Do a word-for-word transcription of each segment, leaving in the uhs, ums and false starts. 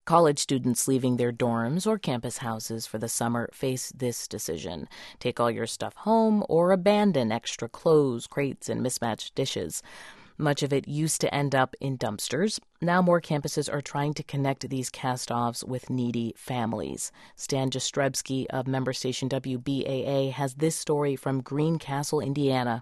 College students leaving their dorms or campus houses for the summer face this decision. Take all your stuff home or abandon extra clothes, crates, and mismatched dishes. Much of it used to end up in dumpsters. Now more campuses are trying to connect these cast-offs with needy families. Stan Jastrzebski of member station W B A A has this story from Greencastle, Indiana.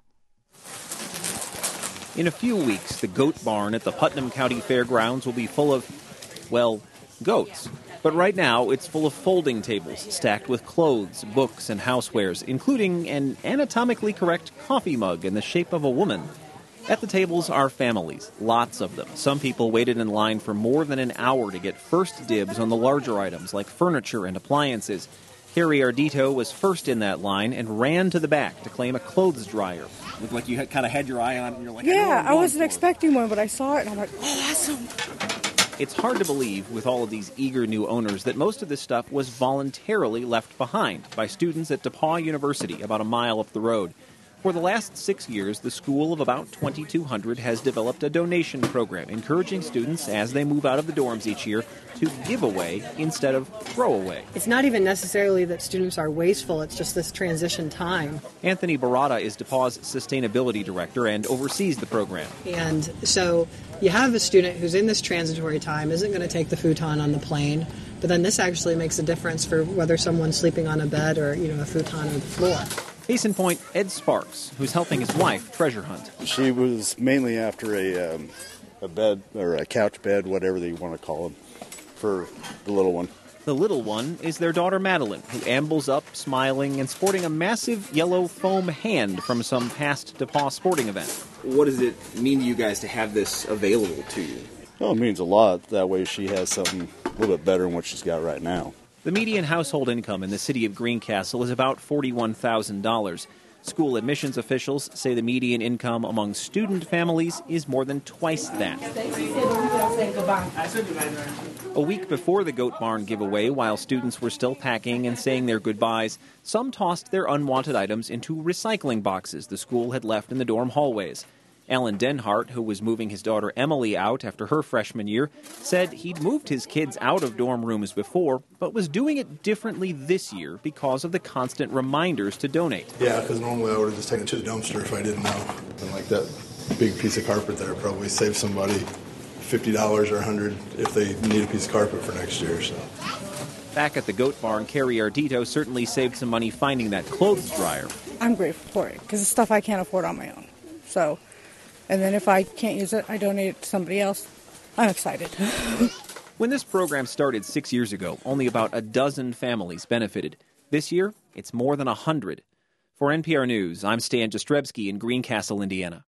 In a few weeks, the goat barn at the Putnam County Fairgrounds will be full of, well, goats. But right now, it's full of folding tables stacked with clothes, books, and housewares, including an anatomically correct coffee mug in the shape of a woman. At the tables are families, lots of them. Some people waited in line for more than an hour to get first dibs on the larger items like furniture and appliances. Carrie Ardito was first in that line and ran to the back to claim a clothes dryer. Looked like you had, kind of had your eye on it and you're like, yeah, I, I wasn't expecting one, but I saw it and I'm like, oh, awesome. It's hard to believe, with all of these eager new owners, that most of this stuff was voluntarily left behind by students at DePauw University, about a mile up the road. For the last six years, the school of about twenty-two hundred has developed a donation program encouraging students, as they move out of the dorms each year, to give away instead of throw away. It's not even necessarily that students are wasteful, it's just this transition time. Anthony Barada is DePauw's sustainability director and oversees the program. And so you have a student who's in this transitory time, isn't going to take the futon on the plane, but then this actually makes a difference for whether someone's sleeping on a bed or, you know, a futon or the floor. Case in point, Ed Sparks, who's helping his wife treasure hunt. She was mainly after a um, a bed, or a couch bed, whatever they want to call them, for the little one. The little one is their daughter Madeline, who ambles up, smiling, and sporting a massive yellow foam hand from some past DePauw sporting event. What does it mean to you guys to have this available to you? Well, it means a lot. That way she has something a little bit better than what she's got right now. The median household income in the city of Greencastle is about forty-one thousand dollars. School admissions officials say the median income among student families is more than twice that. A week before the goat barn giveaway, while students were still packing and saying their goodbyes, some tossed their unwanted items into recycling boxes the school had left in the dorm hallways. Alan Denhart, who was moving his daughter Emily out after her freshman year, said he'd moved his kids out of dorm rooms before, but was doing it differently this year because of the constant reminders to donate. Yeah, because normally I would have just taken it to the dumpster if I didn't know. And like that big piece of carpet there probably saved somebody fifty dollars or one hundred dollars if they need a piece of carpet for next year. So. Back at the goat barn, Carrie Ardito certainly saved some money finding that clothes dryer. I'm grateful for it because it's stuff I can't afford on my own. So... And then if I can't use it, I donate it to somebody else. I'm excited. When this program started six years ago, only about a dozen families benefited. This year, it's more than a hundred. For N P R News, I'm Stan Jastrzebski in Greencastle, Indiana.